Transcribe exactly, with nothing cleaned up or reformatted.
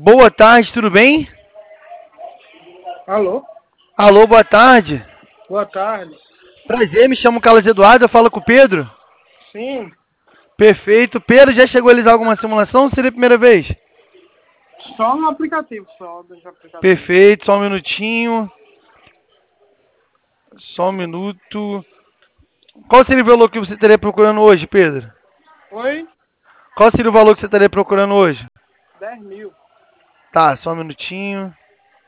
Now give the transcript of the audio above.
Boa tarde, tudo bem? Alô? Alô, boa tarde. Boa tarde. Prazer, me chamo Carlos Eduardo, eu falo com o Pedro. Sim, Perfeito. Pedro, já chegou a realizar alguma simulação ou seria a primeira vez? só no aplicativo, só dos aplicativos. Perfeito, só um minutinho. Só um minuto. Qual seria o valor que você estaria procurando hoje, Pedro? Oi? Qual seria o valor que você estaria procurando hoje? dez mil. Tá, só um minutinho.